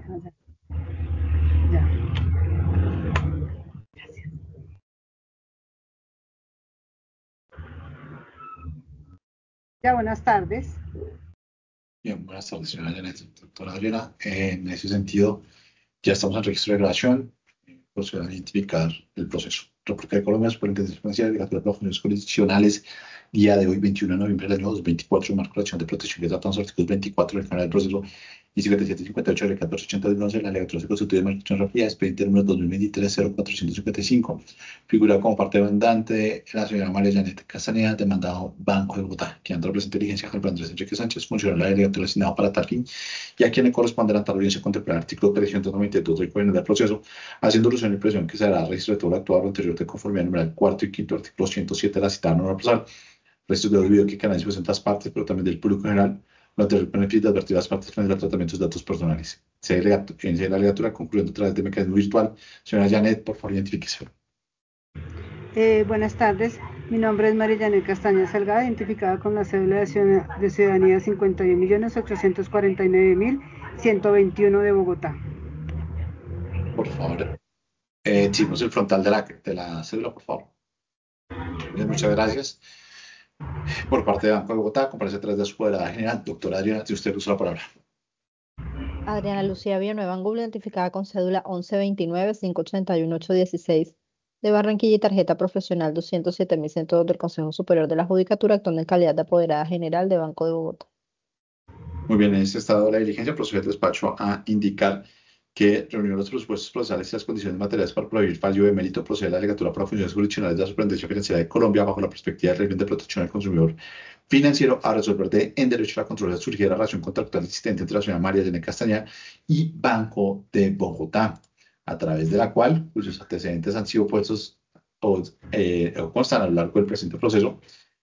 Ya. Ya, buenas tardes. Bien, buenas tardes, señora Janet. Doctora Adriana, en ese sentido, ya estamos en registro de grabación. Proceder a identificar el proceso. República de Colombia, Superintendencia Financiera, Legislatura de las Funciones Jurisdiccionales, día de hoy, 21 de noviembre del año 2024, marco de acción de protección de datos, los artículos 24 del canal del proceso y 57 y 58 de la 1480 del 11 de la Legislatura Constitutiva de Marcación Rápida, expediente número 2023-0455, figura como parte demandante la señora María Janet Castaneda, demandado Banco de Bogotá, que anda representa diligencia Juan Andrés Enrique Sánchez, funcionario de la Legislatura asignado para tal fin, y a quien le corresponde la tal audiencia contemplar el artículo 392 del Código del Proceso, haciendo alusión a la impresión que se hará registro de todo lo actuado anterior de conformidad numeral cuarto y quinto artículo 107 de la citada norma procesal, registro de debido que canaliza en todas partes, pero también del público general, lo anterior con el fin de advertir a las partes frente al tratamiento de sus datos personales. En la alegatura, concluyendo a través de mecanismo virtual, señora Janet, por favor, identifíquese. Buenas tardes, mi nombre es María Janet Castaña Salgado, identificada con la cédula de ciudadanía 51.849.121 de Bogotá. Por favor, exhibimos el frontal de la cédula, por favor. Bien, muchas gracias. Por parte de Banco de Bogotá, comparece a través de su poderada general, doctora Adriana, si usted usa la palabra. Adriana Lucía Villanueva Angulo, identificada con cédula 1129-581-816 de Barranquilla y tarjeta profesional 207.102 del Consejo Superior de la Judicatura, actuando en calidad de apoderada general de Banco de Bogotá. Muy bien, en este estado de la diligencia procede el despacho a indicar que reunió los presupuestos procesales y las condiciones materiales para prohibir fallo de mérito procede la Legislatura para Funciones Jurisdiccionales de la Superintendencia Financiera de Colombia bajo la perspectiva del régimen de protección al consumidor financiero a resolver en derecho a la controversia surgida la relación contractual existente entre la señora María Elena Castañeda y Banco de Bogotá, a través de la cual cuyos antecedentes han sido puestos o constan a lo largo del presente proceso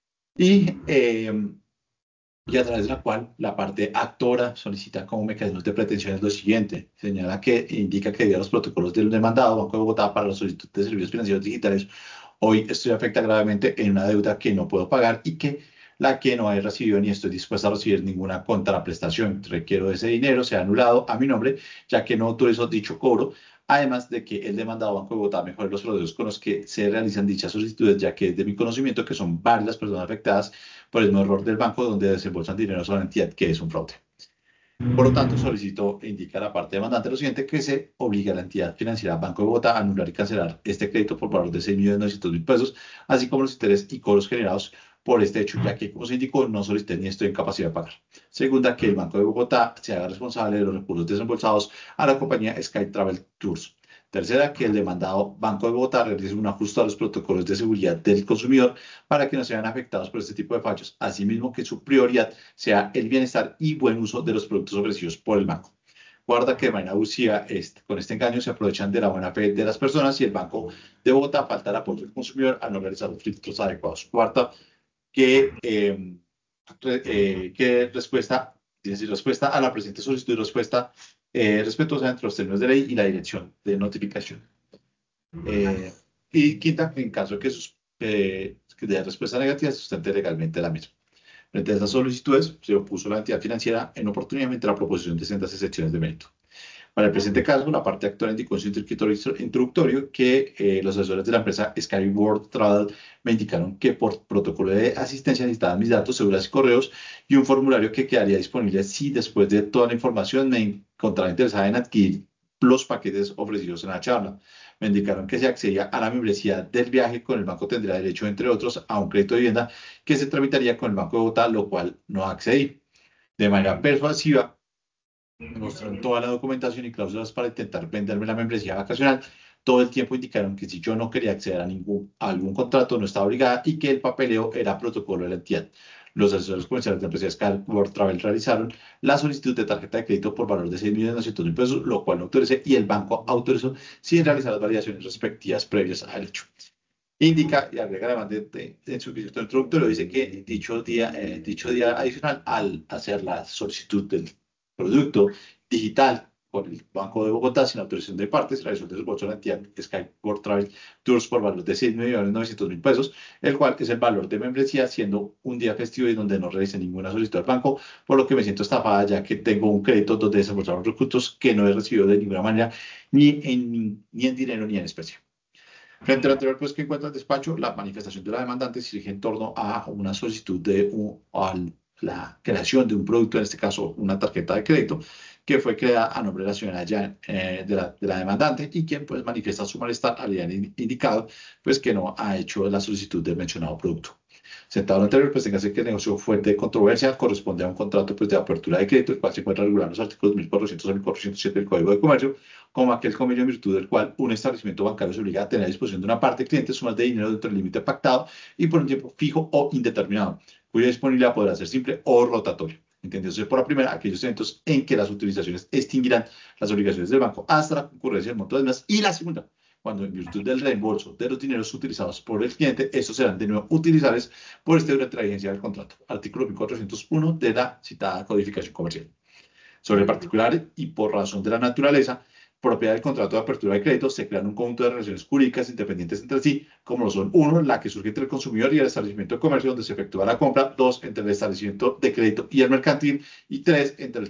y a través de la cual la parte actora solicita como mecanismos de pretensiones lo siguiente. Señala que indica que debido a los protocolos del demandado Banco de Bogotá para la solicitud de servicios financieros digitales, hoy esto afecta gravemente en una deuda que no puedo pagar y que la que no he recibido ni estoy dispuesta a recibir ninguna contraprestación. Requiero ese dinero sea anulado a mi nombre, ya que no autorizo dicho cobro. Además de que el demandado Banco de Bogotá mejore los procesos con los que se realizan dichas solicitudes, ya que es de mi conocimiento que son varias las personas afectadas por el mismo error del banco donde desembolsan dinero a la entidad, que es un fraude. Por lo tanto, solicito e indica a la parte demandante lo siguiente, que se obliga a la entidad financiera Banco de Bogotá a anular y cancelar este crédito por valor de 6.900.000 pesos, así como los intereses y cobros generados por este hecho, ya que, como se indicó, no solicité ni estoy en capacidad de pagar. Segunda, que el Banco de Bogotá se haga responsable de los recursos desembolsados a la compañía Sky Travel Tours. Tercera, que el demandado Banco de Bogotá realice un ajuste a los protocolos de seguridad del consumidor para que no sean afectados por este tipo de fallos. Asimismo, que su prioridad sea el bienestar y buen uso de los productos ofrecidos por el banco. Guarda que de manera abusiva con este engaño se aprovechan de la buena fe de las personas y el Banco de Bogotá falta el apoyo del consumidor a no realizar los filtros adecuados. Cuarta, que respuesta a la presente solicitud y respuesta respetuosa entre los términos de ley y la dirección de notificación. Y quinta, en caso de que de respuesta negativa, se sustente legalmente la misma. Frente a estas solicitudes, se opuso la entidad financiera en oportunidad la proposición de sendas excepciones de mérito. Para el presente caso, la parte actual indicó en su introductorio que los asesores de la empresa Skyward Travel me indicaron que por protocolo de asistencia necesitaban mis datos, cédulas y correos y un formulario que quedaría disponible si después de toda la información me encontraba interesada en adquirir los paquetes ofrecidos en la charla. Me indicaron que se accedía a la membresía del viaje con el banco tendría derecho, entre otros, a un crédito de vivienda que se tramitaría con el Banco de Bogotá, lo cual no accedí. De manera persuasiva, me mostraron toda la documentación y cláusulas para intentar venderme la membresía vacacional. Todo el tiempo indicaron que si yo no quería acceder a algún contrato, no estaba obligada y que el papeleo era protocolo de la entidad. Los asesores comerciales de la empresa Skyward Travel realizaron la solicitud de tarjeta de crédito por valor de 6.900.000 pesos, lo cual no autoricé y el banco autorizó sin realizar las validaciones respectivas previas al hecho. Indica y agrega además en su visito introductorio, dice que dicho día adicional, al hacer la solicitud del producto digital con el Banco de Bogotá sin autorización de partes, realizó el desembolso de la entidad Skyport Travel Tours por valor de 6.900.000 pesos, el cual es el valor de membresía, siendo un día festivo y donde no realicé ninguna solicitud al banco, por lo que me siento estafada, ya que tengo un crédito donde desembolsaron recursos que no he recibido de ninguna manera, ni en dinero ni en especie. Frente a lo anterior, pues que encuentra el despacho, la manifestación de la demandante se dirige en torno a una solicitud a la creación de un producto, en este caso una tarjeta de crédito, que fue creada a nombre de la señora de la demandante, y quien pues manifiesta su malestar al haber indicado pues que no ha hecho la solicitud del mencionado producto. Sentado lo anterior, pues téngase que el negocio fuente de controversia corresponde a un contrato pues, de apertura de crédito, el cual se encuentra regulado en los artículos 1400 a 1407 del Código de Comercio, como aquel convenio en virtud del cual un establecimiento bancario se obliga a tener a disposición de una parte de clientes sumas de dinero dentro del límite pactado y por un tiempo fijo o indeterminado, cuya disponibilidad podrá ser simple o rotatoria. Entendiéndose por la primera aquellos eventos en que las utilizaciones extinguirán las obligaciones del banco hasta la concurrencia del monto de más, y la segunda, cuando en virtud del reembolso de los dineros utilizados por el cliente, estos serán de nuevo utilizables por este durante la vigencia del contrato. Artículo 1401 de la citada codificación comercial. Sobre el particular y por razón de la naturaleza propiedad del contrato de apertura de crédito, se crean un conjunto de relaciones jurídicas independientes entre sí, como lo son: uno, la que surge entre el consumidor y el establecimiento de comercio donde se efectúa la compra; dos, entre el establecimiento de crédito y el mercantil; y tres, entre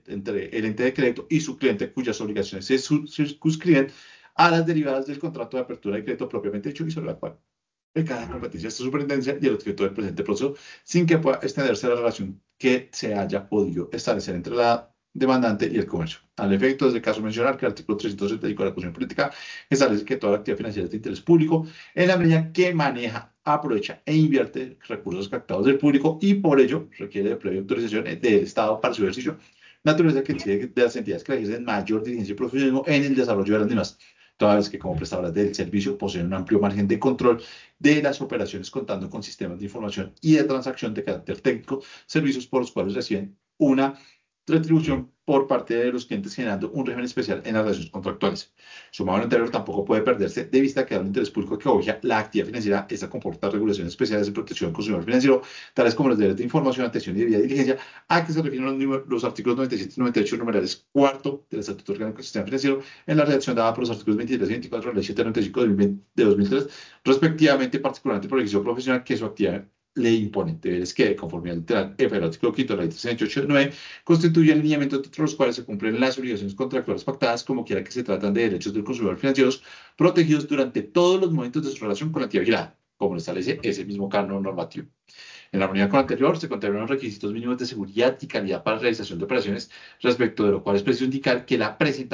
el ente de crédito y su cliente, cuyas obligaciones se circunscriben a las derivadas del contrato de apertura de crédito propiamente hecho y sobre la cual cada competencia de esta superintendencia y el objeto del presente proceso, sin que pueda extenderse la relación que se haya podido establecer entre la demandante y el comercio. Al efecto, es de caso mencionar que el artículo 375 de la Constitución Política establece que toda la actividad financiera es de interés público en la medida que maneja, aprovecha e invierte recursos captados del público, y por ello requiere de previa autorización del Estado para su ejercicio, naturaleza que exige de las entidades que ejercen mayor diligencia y profesionalismo en el desarrollo de las mismas, toda vez que como prestadoras del servicio poseen un amplio margen de control de las operaciones, contando con sistemas de información y de transacción de carácter técnico, servicios por los cuales reciben una retribución por parte de los clientes, generando un régimen especial en las relaciones contractuales. Sumado a lo anterior, tampoco puede perderse de vista que al interés público que objetiva la actividad financiera, esta comporta regulaciones especiales de protección al consumidor financiero, tales como los deberes de información, atención y debida diligencia, a que se refieren los artículos 97 y 98, numerales cuarto del Estatuto Orgánico del Sistema Financiero, en la redacción dada por los artículos 23 y 24 de la Ley 795 de 2003, respectivamente, particularmente por el ejercicio profesional que su actividad le impone. Deberes que, conforme al literal F del artículo 5 de la Ley 389, constituyen lineamientos entre los cuales se cumplen las obligaciones contractuales pactadas, como quiera que se tratan de derechos del consumidor financieros protegidos durante todos los momentos de su relación con la entidad vigilada, como lo establece ese mismo canon normativo. En la armonía con lo anterior, se contemplan los requisitos mínimos de seguridad y calidad para la realización de operaciones, respecto de lo cual es preciso indicar que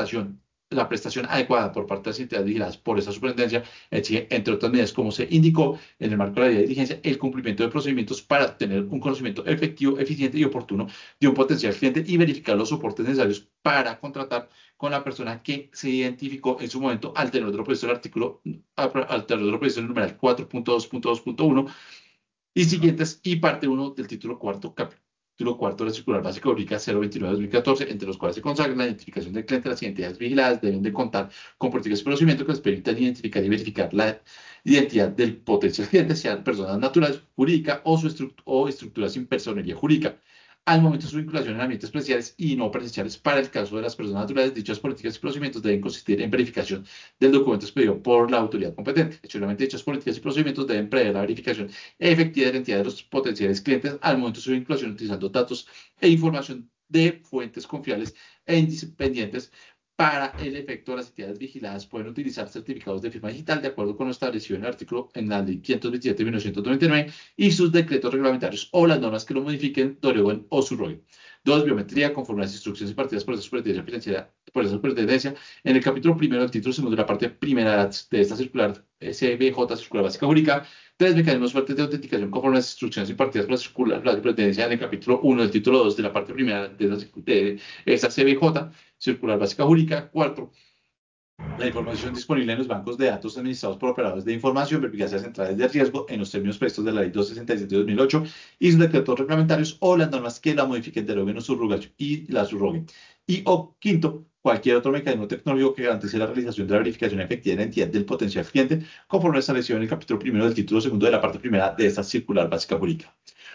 la prestación adecuada por parte de las entidades vigiladas por esta superintendencia exige, entre otras medidas, como se indicó en el marco de la ley de diligencia, el cumplimiento de procedimientos para tener un conocimiento efectivo, eficiente y oportuno de un potencial cliente, y verificar los soportes necesarios para contratar con la persona que se identificó en su momento al tener otro previsto el artículo, al tener otro previsto el numeral 4.2.2.1 y siguientes, y parte 1 del título cuarto, capítulo cuarto de la circular básica jurídica 029/2014, entre los cuales se consagra la identificación del cliente. Las entidades vigiladas deben de contar con políticas y procedimientos que les permitan identificar y verificar la identidad del potencial cliente, sean personas naturales, jurídica o estructuras sin personería jurídica, al momento de su vinculación en ambientes presenciales y no presenciales. Para el caso de las personas naturales, dichas políticas y procedimientos deben consistir en verificación del documento expedido por la autoridad competente. Adicionalmente, dichas políticas y procedimientos deben prever la verificación efectiva de la identidad de los potenciales clientes al momento de su vinculación, utilizando datos e información de fuentes confiables e independientes. Para el efecto, las entidades vigiladas pueden utilizar certificados de firma digital de acuerdo con lo establecido en la Ley 527 de 1999 y sus decretos reglamentarios o las normas que lo modifiquen, deroguen o subroguen. Dos, biometría, conforme a las instrucciones impartidas por esa superintendencia financiera, por esa superintendencia, en el capítulo primero del título segundo de la parte primera de esta circular CBJ, circular básica jurídica. Tres, mecanismos fuertes de autenticación conforme a las instrucciones impartidas por la superintendencia en el capítulo 1 del título 2 de la parte primera de esa CBJ, circular básica jurídica. Cuatro, la información disponible en los bancos de datos administrados por operadores de información, verificadas centrales de riesgo en los términos previstos de la Ley 267 de 2008 y sus decretos reglamentarios o las normas que la modifiquen, deroguen o subroguen y la subroguen. Y o quinto, cualquier otro mecanismo tecnológico que garantice la realización de la verificación efectiva de la identidad del potencial cliente, conforme establecido en el capítulo primero del título segundo de la parte primera de esta circular básica jurídica.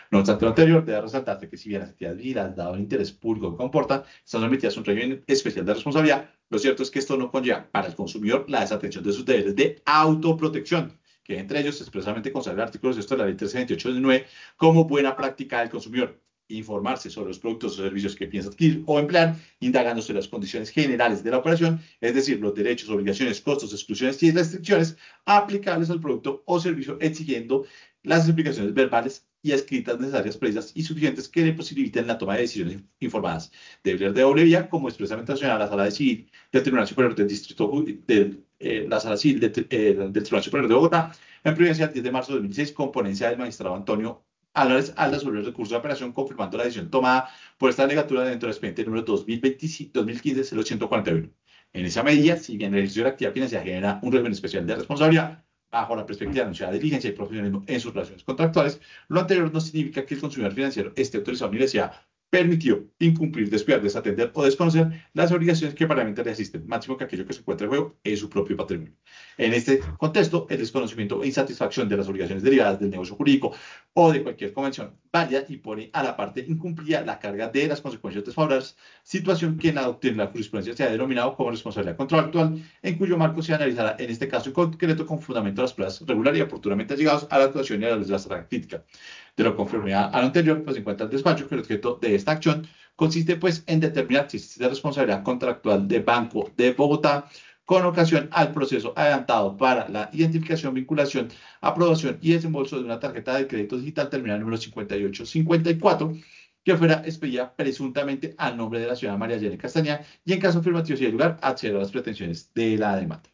No obstante lo anterior, debe resaltarse que si bien las entidades vigiladas, dado el interés público que comportan, están sometidas a un régimen especial de responsabilidad, lo cierto es que esto no conlleva para el consumidor la desatención de sus deberes de autoprotección, que entre ellos expresamente consagra el artículo 6 de la Ley 1328/2009 como buena práctica del consumidor. Informarse sobre los productos o servicios que piensa adquirir o emplear, indagando sobre las condiciones generales de la operación, es decir, los derechos, obligaciones, costos, exclusiones y restricciones aplicables al producto o servicio, exigiendo las explicaciones verbales y escritas necesarias, precisas y suficientes que le posibiliten la toma de decisiones informadas. Debe ser de doble vía, como expresamente sancionada la Sala Civil del Tribunal Superior del Distrito la Sala Civil del Tribunal Superior de Bogotá, en providencia el 10 de marzo de 2006, con ponencia del magistrado Antonio Álvarez Alda sobre el recurso de apelación, confirmando la decisión tomada por esta legislatura dentro del expediente número 2015-0141. En esa medida, si bien el ejercicio de la actividad financiera genera un régimen especial de responsabilidad, bajo la perspectiva de anunciada diligencia y profesionalismo en sus relaciones contractuales, lo anterior no significa que el consumidor financiero esté autorizado ni le sea permitido incumplir, descuidar, desatender o desconocer las obligaciones que paramente le asisten, máximo que aquello que se encuentra en juego es su propio patrimonio. En este contexto, el desconocimiento e insatisfacción de las obligaciones derivadas del negocio jurídico o de cualquier convención válida y pone a la parte incumplida la carga de las consecuencias desfavorables, situación que en la doctrina y la jurisprudencia se ha denominado como responsabilidad contractual, en cuyo marco se analizará en este caso en concreto con fundamento las pruebas regular y oportunamente llegados a la actuación y a la luz de la estrategia crítica. De lo conformidad a lo anterior, pues se encuentra el despacho que el objeto de esta acción consiste pues en determinar si existe responsabilidad contractual de Banco de Bogotá con ocasión al proceso adelantado para la identificación, vinculación, aprobación y desembolso de una tarjeta de crédito digital terminal número 5854, que fuera expedida presuntamente al nombre de la ciudadana María Yelena Castañeda y en caso afirmativo si hay lugar acceder a las pretensiones de la demanda.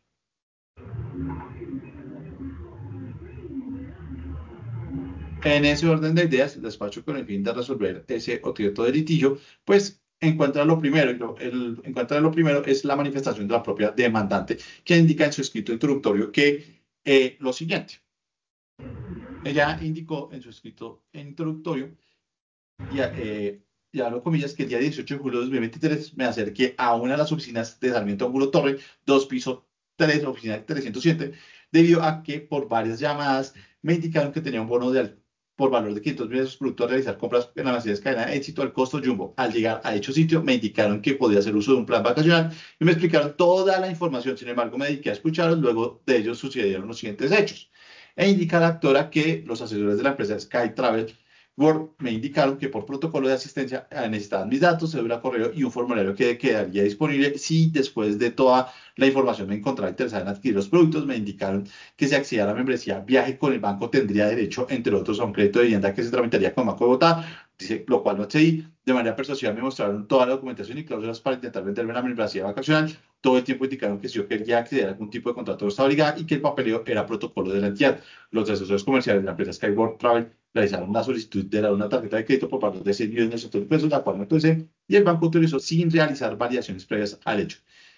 En ese orden de ideas, el despacho con el fin de resolver ese objeto de litigio, pues encuentra lo primero, encuentra lo primero es la manifestación de la propia demandante, que indica en su escrito introductorio que lo siguiente. Ella indicó en su escrito introductorio, y abro comillas, que el día 18 de julio de 2023 me acerqué a una de las oficinas de Sarmiento Angulo Torre, 2 piso 3, oficina 307, debido a que por varias llamadas me indicaron que tenía un bono por valor de 500 millones de productos a realizar compras en la Mercedes Cadena de Éxito al costo Jumbo. Al llegar a dicho sitio, me indicaron que podía hacer uso de un plan vacacional y me explicaron toda la información. Sin embargo, me dediqué a escucharlos. Luego de ellos sucedieron los siguientes hechos. E indica la actora que los asesores de la empresa Sky Travel Word me indicaron que por protocolo de asistencia necesitaban mis datos, cédula, correo y un formulario que quedaría disponible si después de toda la información me encontraba interesada en adquirir los productos. Me indicaron que si accedía a la membresía viaje con el banco tendría derecho, entre otros, a un crédito de vivienda que se tramitaría con Banco de Bogotá, dice, lo cual no accedí. De manera persuasiva me mostraron toda la documentación y cláusulas para intentar venderme la membresía vacacional. Todo el tiempo indicaron que si yo quería acceder a algún tipo de contrato no estaba obligada y que el papeleo era protocolo de la entidad. Los asesores comerciales de la empresa Skyward Travel realizaron una solicitud de una tarjeta de crédito por valor de 6 millones de pesos, la cual me autorizé, y el banco autorizó sin realizar validaciones previas al hecho.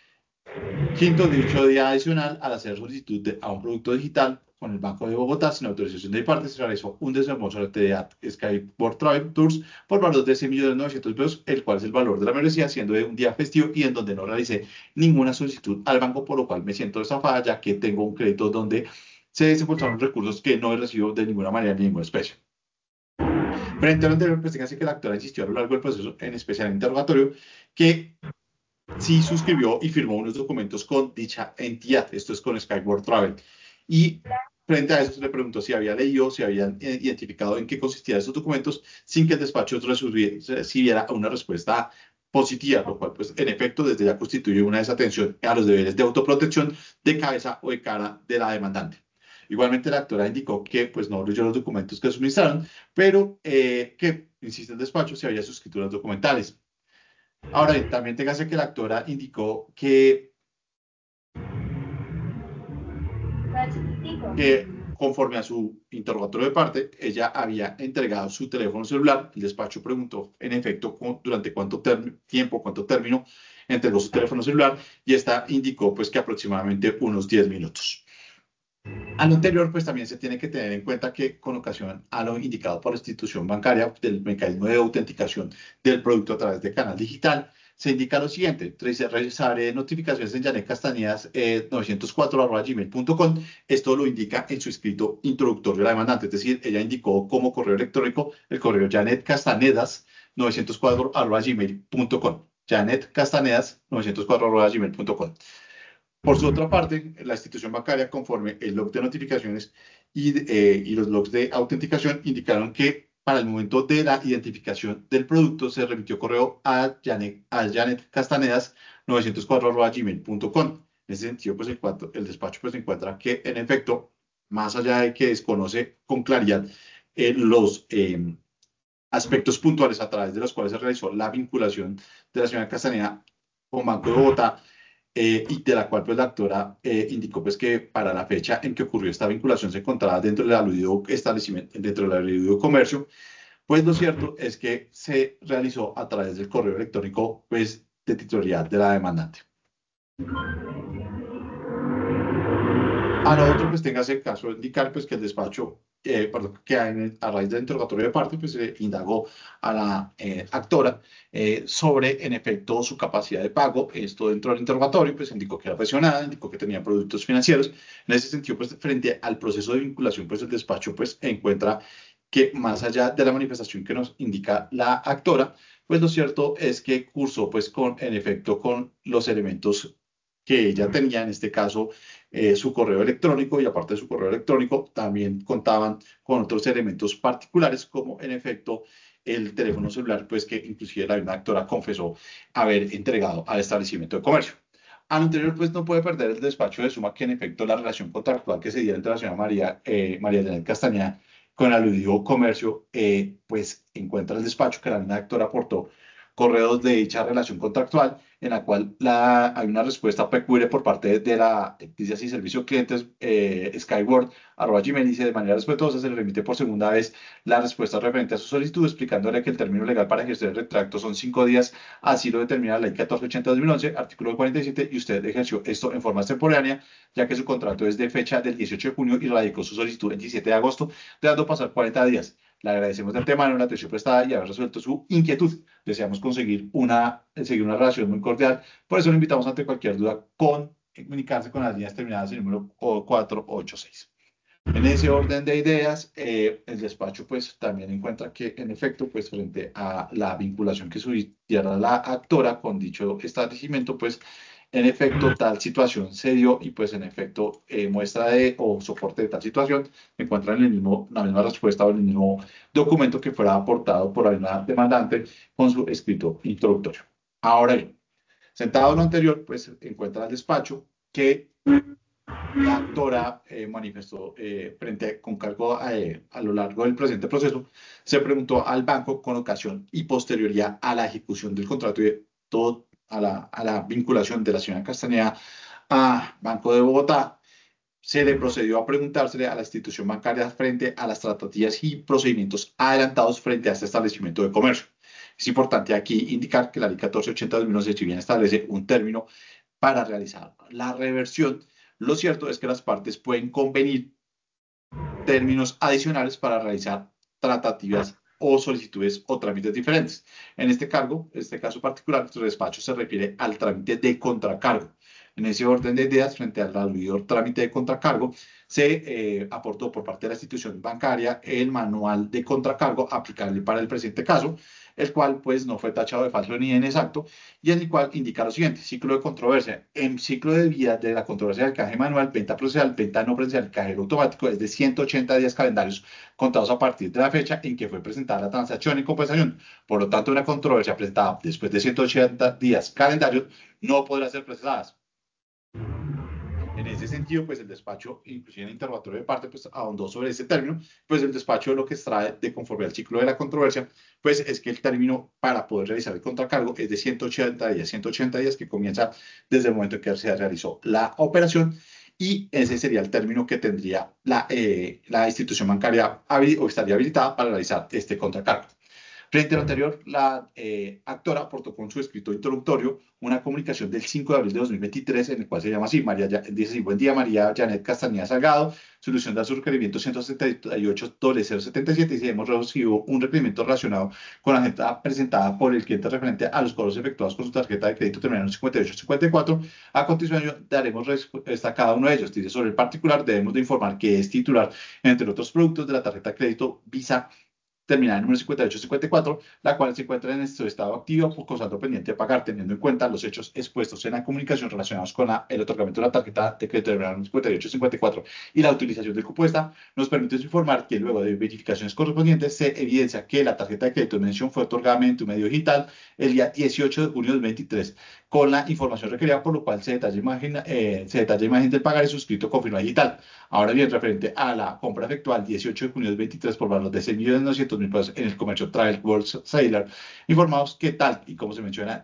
Quinto, dicho día adicional, al hacer solicitud a un producto digital con el Banco de Bogotá, sin autorización de mi parte, se realizó un desembolso a la entidad Skyward Travel Tours por valor de 6.900.000 pesos, el cual es el valor de la membresía, siendo de un día festivo y en donde no realicé ninguna solicitud al banco, por lo cual me siento estafada, ya que tengo un crédito donde se desembolsaron recursos que no he recibido de ninguna manera ni ninguna especie. Frente a lo anterior, pues fíjense que la actora insistió a lo largo del proceso, en especial en el interrogatorio, que sí suscribió y firmó unos documentos con dicha entidad, esto es con Skyward Travel. Y frente a eso se le preguntó si había leído, si habían identificado en qué consistían esos documentos, sin que el despacho recibiera una respuesta positiva, lo cual, pues, en efecto, desde ya constituye una desatención a los deberes de autoprotección de cabeza o de cara de la demandante. Igualmente, la actora indicó que, pues, no leyó los documentos que suministraron, pero que, insiste el despacho, se había suscrito los documentales. Ahora bien, también téngase que la actora indicó que conforme a su interrogatorio de parte, ella había entregado su teléfono celular. El despacho preguntó, en efecto, durante cuánto tiempo, cuánto término entregó su teléfono celular, y esta indicó pues que aproximadamente unos 10 minutos. A lo anterior, pues también se tiene que tener en cuenta que con ocasión a lo indicado por la institución bancaria del mecanismo de autenticación del producto a través de canal digital, se indica lo siguiente: realizaré notificaciones en Janet Castañedas 904@gmail.com. Esto lo indica en su escrito introductorio de la demandante, es decir, ella indicó como correo electrónico el correo Janet Castanedas 904@gmail.com. Janet Castanedas 904@gmail.com. Por su otra parte, la institución bancaria, conforme el log de notificaciones y los logs de autenticación, indicaron que para el momento de la identificación del producto se remitió correo a Janet Castanedas 904@gmail.com. En ese sentido, pues el despacho pues encuentra que en efecto, más allá de que desconoce con claridad los aspectos puntuales a través de los cuales se realizó la vinculación de la señora Castaneda con Banco de Bogotá, y de la cual pues la actora indicó pues que para la fecha en que ocurrió esta vinculación se encontraba dentro del aludido establecimiento, dentro del aludido comercio, pues lo cierto es que se realizó a través del correo electrónico pues de titularidad de la demandante. A lo otro, pues tengas el caso de indicar pues que el despacho, perdón, que a raíz del interrogatorio de parte, pues se indagó a la actora sobre, en efecto, su capacidad de pago. Esto dentro del interrogatorio, pues indicó que era pensionada, indicó que tenía productos financieros. En ese sentido, pues frente al proceso de vinculación, pues el despacho pues encuentra que más allá de la manifestación que nos indica la actora, pues lo cierto es que cursó pues con, en efecto, con los elementos que ella tenía, en este caso, su correo electrónico, y aparte de su correo electrónico, también contaban con otros elementos particulares, como en efecto el teléfono celular, pues que inclusive la misma actora confesó haber entregado al establecimiento de comercio. Al anterior, pues no puede perder el despacho de suma que en efecto la relación contractual que se dio entre la señora María Janet Castañeda con el aludido comercio, pues encuentra el despacho que la misma actora aportó correos de dicha relación contractual, en la cual hay una respuesta peculiar por parte de la, dice así, servicio clientes Skyward, @gmail, dice: de manera respetuosa se le remite por segunda vez la respuesta referente a su solicitud, explicándole que el término legal para ejercer el retracto son 5 días, así lo determina la ley 1480/2011, artículo 47, y usted ejerció esto en forma extemporánea, ya que su contrato es de fecha del 18 de junio y radicó su solicitud el 17 de agosto, dejando pasar 40 días. Le agradecemos de antemano la atención prestada y haber resuelto su inquietud. Deseamos seguir una relación muy cordial. Por eso lo invitamos, ante cualquier duda, comunicarse con las líneas terminadas en número 486. En ese orden de ideas, el despacho pues también encuentra que en efecto, pues frente a la vinculación que subiera la actora con dicho establecimiento, pues en efecto tal situación se dio, y pues en efecto muestra de o soporte de tal situación encuentran la misma respuesta o el mismo documento que fuera aportado por la misma demandante con su escrito introductorio. Ahora bien, sentado en lo anterior, pues encuentra el despacho que la actora manifestó con cargo a lo largo del presente proceso, se preguntó al banco con ocasión y posterioridad a la ejecución del contrato y todo a la vinculación de la señora Castañeda a Banco de Bogotá. Se le procedió a preguntársele a la institución bancaria frente a las tratativas y procedimientos adelantados frente a este establecimiento de comercio. Es importante aquí indicar que la ley 1480/2011, si bien establece un término para realizar la reversión, lo cierto es que las partes pueden convenir términos adicionales para realizar tratativas o solicitudes o trámites diferentes. En este caso particular, el despacho se refiere al trámite de contracargo. En ese orden de ideas, frente al aludido trámite de contracargo, se aportó por parte de la institución bancaria el manual de contracargo aplicable para el presente caso, el cual pues no fue tachado de falso ni inexacto, y en el cual indica lo siguiente: ciclo de controversia. En ciclo de vida de la controversia del canje manual, venta procesal, venta no presencial, cajero automático, es de 180 días calendarios contados a partir de la fecha en que fue presentada la transacción y compensación. Por lo tanto, una controversia presentada después de 180 días calendarios no podrá ser procesada. En ese sentido, pues el despacho, inclusive en el interrogatorio de parte, pues ahondó sobre ese término. Pues el despacho lo que extrae de conforme al ciclo de la controversia, pues es que el término para poder realizar el contracargo es de 180 días que comienza desde el momento en que se realizó la operación, y ese sería el término que tendría la institución bancaria o estaría habilitada para realizar este contracargo. Frente a lo anterior, la actora aportó con su escrito introductorio una comunicación del 5 de abril de 2023 en el cual se llama así, dice así, buen día María Janet Castañeda Salgado, solución de su requerimiento 178-077 y si hemos recibido un requerimiento relacionado con la agenda presentada por el cliente referente a los cobros efectuados con su tarjeta de crédito terminada en 5854. A continuación daremos respuesta a cada uno de ellos. Dice, sobre el particular debemos de informar que es titular, entre otros productos, de la tarjeta de crédito Visa terminada en número 5854, la cual se encuentra en su estado activo con saldo pendiente de pagar, teniendo en cuenta los hechos expuestos en la comunicación relacionados con el otorgamiento de la tarjeta de crédito terminada en 5854 y la utilización del cupo esta, nos permite informar que luego de verificaciones correspondientes se evidencia que la tarjeta de crédito en mención fue otorgada mediante un medio digital el día 18 de junio del 2023 con la información requerida, por lo cual se detalla imagen del pagar y suscrito con firma digital. Ahora bien, referente a la compra efectuada el 18 de junio del 23 por valor de 6.900.000 pesos en el comercio Travel World Sailor, informados que tal y como se menciona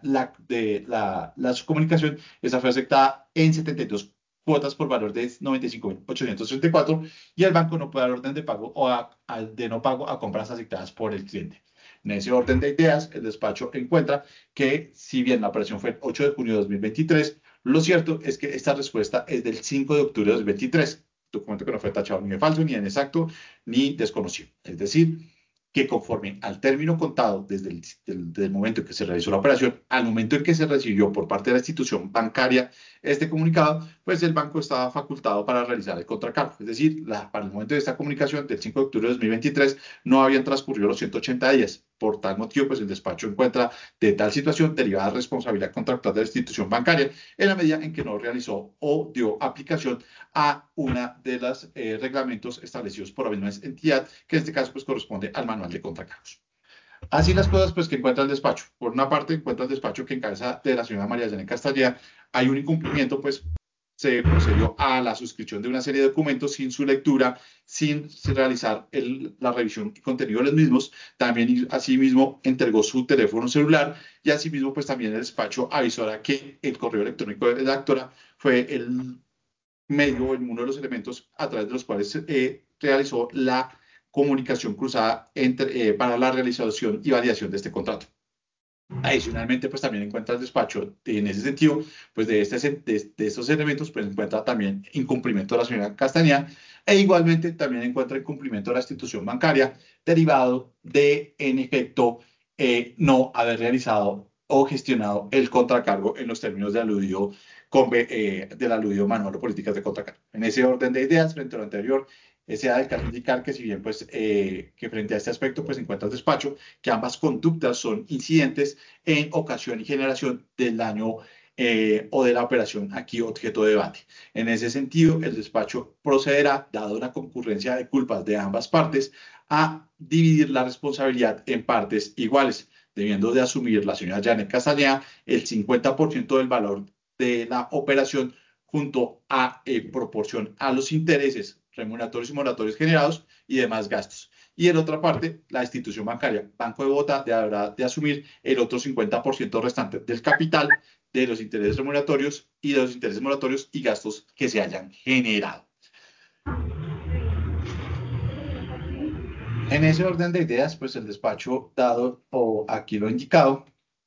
la comunicación, esa fue aceptada en 72 cuotas por valor de 95.834 y el banco no puede dar orden de pago de no pago a compras aceptadas por el cliente. En ese orden de ideas, el despacho encuentra que si bien la operación fue el 8 de junio de 2023, lo cierto es que esta respuesta es del 5 de octubre de 2023, documento que no fue tachado ni de falso, ni de inexacto, ni desconocido. Es decir, que conforme al término contado desde el momento en que se realizó la operación, al momento en que se recibió por parte de la institución bancaria este comunicado, pues el banco estaba facultado para realizar el contracargo. Es decir, para el momento de esta comunicación del 5 de octubre de 2023 no habían transcurrido los 180 días. Por tal motivo, pues el despacho encuentra de tal situación derivada responsabilidad contractual de la institución bancaria en la medida en que no realizó o dio aplicación a una de los reglamentos establecidos por la misma entidad, que en este caso pues corresponde al manual de contracargos. Así las cosas pues que encuentra el despacho. Por una parte encuentra el despacho que en cabeza de la señora María Janet Castañeda hay un incumplimiento, pues se procedió a la suscripción de una serie de documentos sin su lectura, sin realizar la revisión y contenido de los mismos. También asimismo entregó su teléfono celular y asimismo pues también el despacho avisó a que el correo electrónico de la actora fue el medio, en uno de los elementos a través de los cuales realizó la comunicación cruzada para la realización y validación de este contrato. Adicionalmente, pues también encuentra el despacho, en ese sentido, pues de estos elementos, pues encuentra también incumplimiento de la señora Castañeda e igualmente también encuentra incumplimiento de la institución bancaria derivado de, en efecto, no haber realizado o gestionado el contracargo en los términos del aludido manual o políticas de contracargo. En ese orden de ideas, frente a lo anterior, se ha de indicar que si bien pues que frente a este aspecto pues encuentra el despacho que ambas conductas son incidentes en ocasión y generación del daño o de la operación aquí objeto de debate. En ese sentido, el despacho procederá, dado la concurrencia de culpas de ambas partes, a dividir la responsabilidad en partes iguales, debiendo de asumir la señora Janet Castañeda el 50% del valor de la operación junto a proporción a los intereses remuneratorios y moratorios generados y demás gastos. Y en otra parte, la institución bancaria, Banco de Bogotá, deberá de asumir el otro 50% restante del capital de los intereses remuneratorios y de los intereses moratorios y gastos que se hayan generado. En ese orden de ideas, pues el despacho, dado o aquí lo indicado,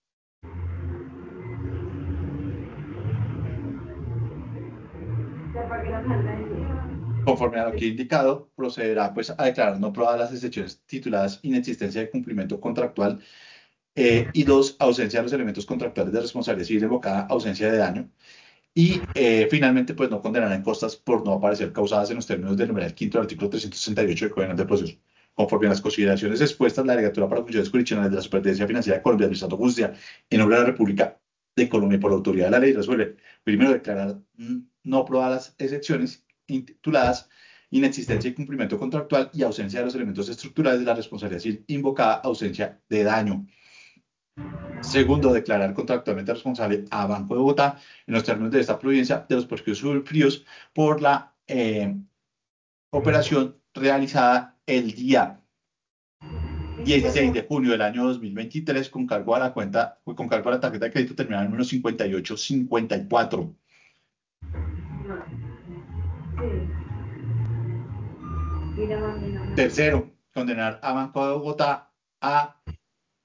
conforme a lo que he indicado, procederá pues, a declarar no probadas las excepciones tituladas inexistencia de cumplimiento contractual y dos, ausencia de los elementos contractuales de responsabilidad civil evocada, ausencia de daño. Y finalmente, pues no condenarán costas por no aparecer causadas en los términos del numeral quinto del artículo 368 del Código del Proceso. Conforme a las consideraciones expuestas, la delegatura para funciones jurisdiccionales de la Superintendencia Financiera de Colombia, administrando justicia en nombre de la República de Colombia y por la autoridad de la ley, resuelve primero declarar no aprobadas las excepciones intituladas inexistencia y cumplimiento contractual y ausencia de los elementos estructurales de la responsabilidad civil invocada, ausencia de daño. Segundo, declarar contractualmente responsable a Banco de Bogotá en los términos de esta providencia de los perjuicios sufridos por la operación realizada el día 16 de junio del año 2023 con cargo a la tarjeta de crédito terminada en número 5854. Tercero, condenar a Banco de Bogotá a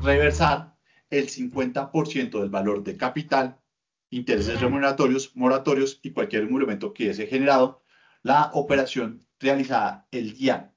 reversar el 50% del valor de capital, intereses remuneratorios, moratorios y cualquier emolumento que hubiese generado la operación realizada el día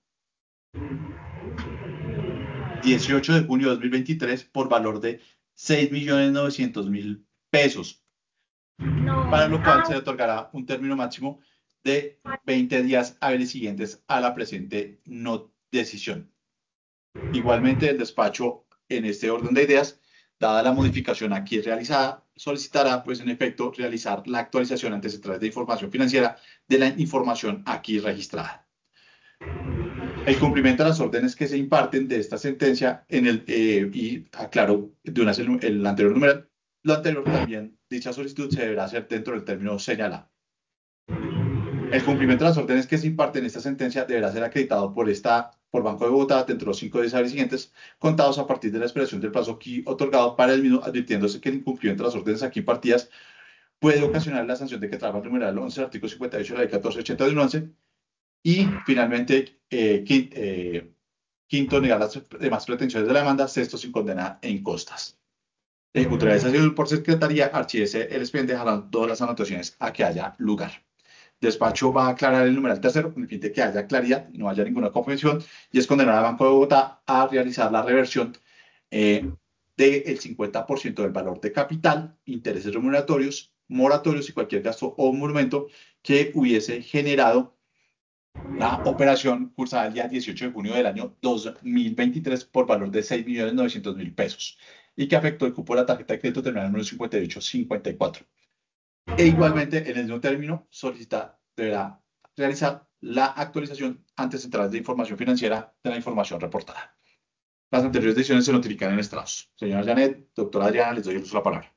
18 de junio de 2023 por valor de 6.900.000 pesos, para lo cual se le otorgará un término máximo de 20 días hábiles siguientes a la presente no decisión. Igualmente, el despacho, en este orden de ideas, dada la modificación aquí realizada, solicitará, pues en efecto, realizar la actualización ante centrales de información financiera de la información aquí registrada. El cumplimiento de las órdenes que se imparten de esta sentencia y aclaro de una vez el anterior numeral, lo anterior también, dicha solicitud se deberá hacer dentro del término señalado. El cumplimiento de las órdenes que se imparten en esta sentencia deberá ser acreditado por Banco de Bogotá dentro de los 5 días hábiles siguientes, contados a partir de la expiración del plazo aquí otorgado para el mismo, advirtiéndose que el incumplimiento de las órdenes aquí impartidas puede ocasionar la sanción de que traba el numeral 11 del artículo 58 de la ley 1480 de 2011. Y finalmente, quinto, negar las demás pretensiones de la demanda. Sexto, sin condena en costas. Ejecutará esa acción por secretaría, archívese el expediente, jalando todas las anotaciones a que haya lugar. Despacho va a aclarar el numeral tercero con el fin de que haya claridad y no haya ninguna confusión, y es condenar al Banco de Bogotá a realizar la reversión del 50% del valor de capital, intereses remuneratorios, moratorios y cualquier gasto o monumento que hubiese generado la operación cursada el día 18 de junio del año 2023 por valor de 6.900.000 pesos y que afectó el cupo de la tarjeta de crédito terminal número 5854. E igualmente, en el mismo término, deberá realizar la actualización ante centrales de información financiera de la información reportada. Las anteriores decisiones se notifican en estrados. Señora Janet, doctora Adriana, les doy el uso de la palabra.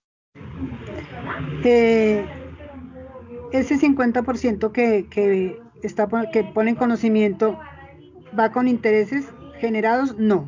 Ese 50% que pone en conocimiento, ¿va con intereses generados? No.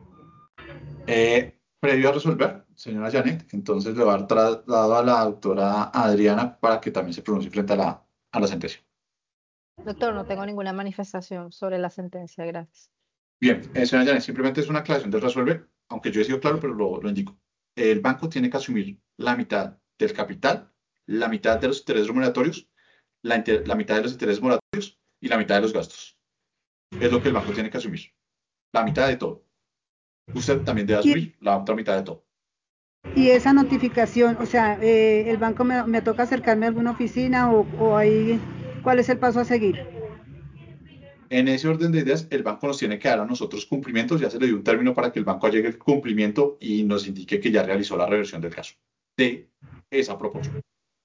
Previo a resolver, señora Janet, entonces le va a dar traslado a la doctora Adriana para que también se pronuncie frente a la sentencia. Doctor, no tengo ninguna manifestación sobre la sentencia, gracias. Bien, señora Janet, simplemente es una aclaración del resolver, aunque yo he sido claro, pero lo indico. El banco tiene que asumir la mitad del capital, la mitad de los intereses remuneratorios, la mitad de los intereses moratorios y la mitad de los gastos. Es lo que el banco tiene que asumir. La mitad de todo. Usted también debe asumir la otra mitad de todo. Y esa notificación, o sea, el banco me toca acercarme a alguna oficina o ahí, ¿cuál es el paso a seguir? En ese orden de ideas, el banco nos tiene que dar a nosotros cumplimientos. Ya se le dio un término para que el banco llegue al cumplimiento y nos indique que ya realizó la reversión del caso de esa proporción.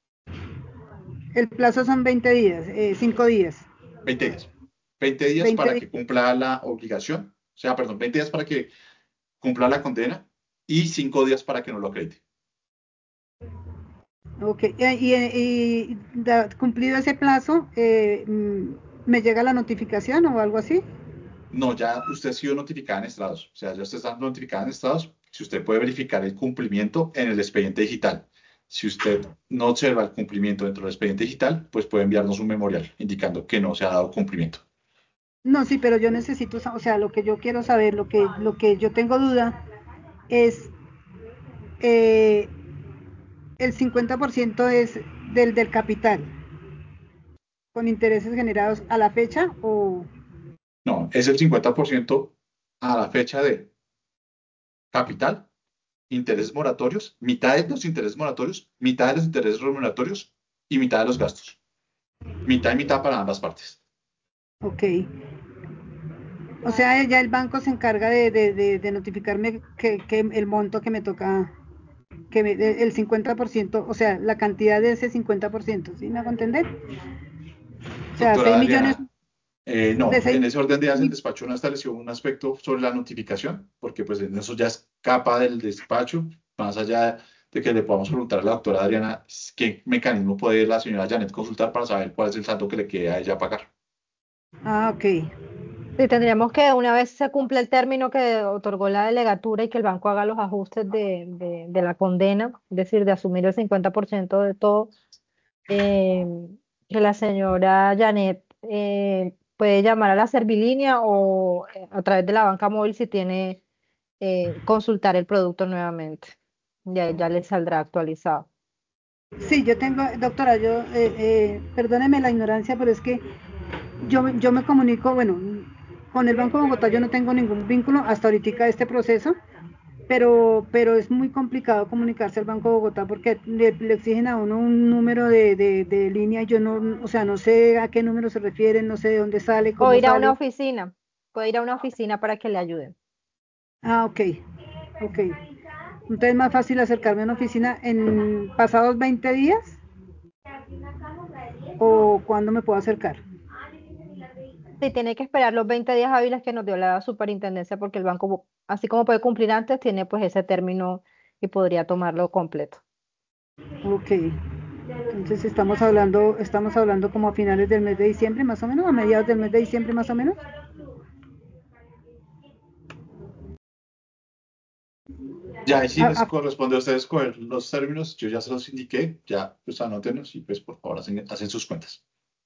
El plazo son 20 días, 5 días. 20 días. 20 días 20 para días. que cumpla la obligación. O sea, perdón, 20 días para que cumpla la condena y 5 días para que no lo acredite. Ok, cumplido ese plazo, ¿me llega la notificación o algo así? No, ya usted ha sido notificada en estrados. O sea, ya usted está notificada en estrados. Si usted puede verificar el cumplimiento en el expediente digital. Si usted no observa el cumplimiento dentro del expediente digital, pues puede enviarnos un memorial indicando que no se ha dado cumplimiento. No, sí, pero yo necesito, o sea, lo que yo quiero saber, lo que yo tengo duda es, eh, el 50% es del capital, con intereses generados a la fecha o... No, es el 50% a la fecha de capital, intereses moratorios, mitad de los intereses moratorios, mitad de los intereses remuneratorios y mitad de los gastos. Mitad y mitad para ambas partes. Ok. O sea, ya el banco se encarga de notificarme que el monto que me toca, el 50%, o sea, la cantidad de ese 50%, ¿sí me hago entender? O sea, Doctora 6 millones Adriana, de no, 6 en ese orden de ideas el millones. despacho no estableció un aspecto sobre la notificación, porque pues en eso ya escapa del despacho, más allá de que le podamos preguntar a la doctora Adriana qué mecanismo puede la señora Janet consultar para saber cuál es el saldo que le queda a ella pagar. Ah, ok. Sí, tendríamos que, una vez se cumple el término que otorgó la delegatura y que el banco haga los ajustes de la condena, es decir, de asumir el 50% de todo, eh, que la señora Janet puede llamar a la Servilínea o a través de la banca móvil si tiene consultar el producto nuevamente. Ya les saldrá actualizado. Sí, yo tengo, doctora, perdóneme la ignorancia, pero es que yo me comunico, bueno, con el Banco de Bogotá yo no tengo ningún vínculo hasta ahorita de este proceso, pero es muy complicado comunicarse al Banco de Bogotá porque le exigen a uno un número de línea y yo no, o sea, no sé a qué número se refieren, no sé de dónde sale, O cómo ir a una sale. oficina. Puede ir a una oficina para que le ayuden. Ah, ok, ok. Entonces es más fácil acercarme a una oficina en pasados 20 días o cuándo me puedo acercar. Sí, tiene que esperar los 20 días hábiles que nos dio la superintendencia porque el banco, así como puede cumplir antes, tiene pues ese término y podría tomarlo completo. Ok. Entonces estamos hablando como a finales del mes de diciembre, más o menos, a mediados del mes de diciembre, más o menos. Ya, ahí sí A- les a- corresponde a ustedes coger los términos, yo ya se los indiqué, ya pues anótenlos y pues por favor hacen sus cuentas.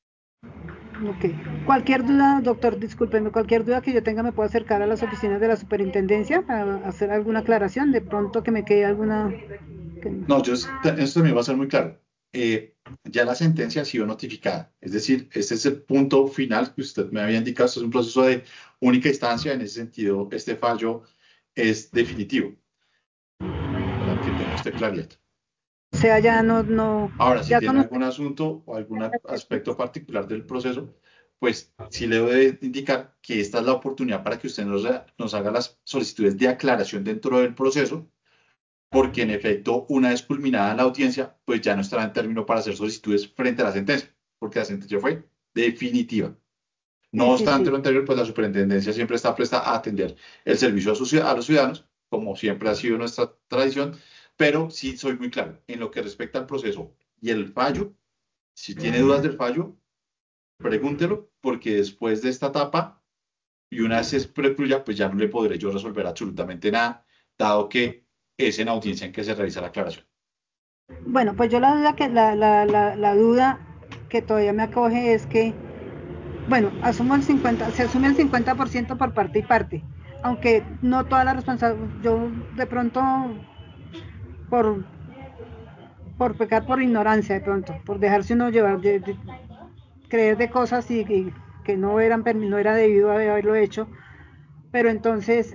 ok. Cualquier duda, doctor, discúlpeme, cualquier duda que yo tenga me puedo acercar a las oficinas de la superintendencia para hacer alguna aclaración, de pronto que me quede alguna... No, esto también va a ser muy claro. Ya la sentencia ha sido notificada, es decir, este es el punto final que usted me había indicado, esto es un proceso de única instancia, en ese sentido, este fallo es definitivo, para que tenga usted claridad. O sea, ya no, Ahora, si ya tiene con algún usted. asunto o algún aspecto particular del proceso, pues sí le debe indicar que esta es la oportunidad para que usted nos haga las solicitudes de aclaración dentro del proceso, porque en efecto, una vez culminada la audiencia, pues ya no estará en término para hacer solicitudes frente a la sentencia, porque la sentencia fue definitiva. No Sí, sí, obstante sí. lo anterior, pues la superintendencia siempre está presta a atender el servicio a los ciudadanos, como siempre ha sido nuestra tradición, pero sí soy muy claro en lo que respecta al proceso y el fallo. Si tiene dudas del fallo, pregúntelo, porque después de esta etapa y una vez se precluya, pues ya no le podré yo resolver absolutamente nada, dado que es en audiencia en que se realiza la aclaración. Bueno, pues yo la duda que todavía me acoge es que, bueno, se asume el 50% por parte y parte, aunque no toda la responsabilidad, yo de pronto por, por pecar por ignorancia, de pronto, por dejarse uno llevar, creer de cosas que no era debido a haberlo hecho, pero entonces,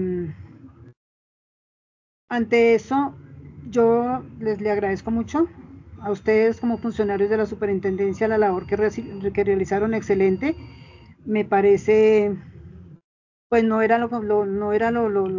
ante eso, yo le agradezco mucho a ustedes como funcionarios de la superintendencia la labor que realizaron excelente. Me parece, pues no era no era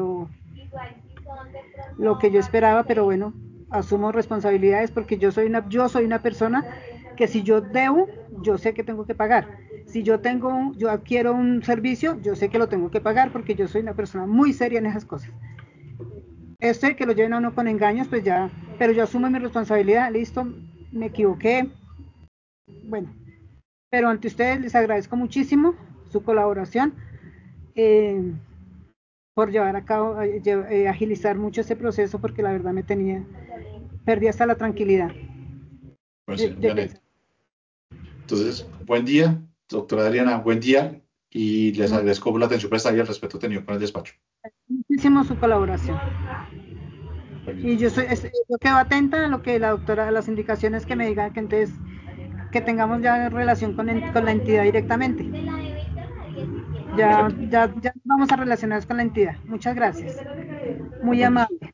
lo que yo esperaba, pero bueno, asumo responsabilidades porque yo soy una persona que si yo debo, yo sé que tengo que pagar. Si yo adquiero un servicio, yo sé que lo tengo que pagar porque yo soy una persona muy seria en esas cosas. Este que lo lleven a uno con engaños, pues ya, pero yo asumo mi responsabilidad, listo, me equivoqué, bueno, pero ante ustedes les agradezco muchísimo su colaboración eh, por llevar a cabo, agilizar mucho ese proceso porque la verdad perdí hasta la tranquilidad Bueno, señor de Janet. pensar. Entonces, buen día, doctora Adriana, buen día, y les agradezco por la atención prestada y el respeto tenido con el despacho. Muchísimo su colaboración. Feliz Y día. yo quedo atenta a lo que la doctora, a las indicaciones que me digan, que entonces que tengamos ya relación con la entidad directamente. Ya, Perfecto. ya vamos a relacionarnos con la entidad. Muchas gracias. Con Muy permiso. amable.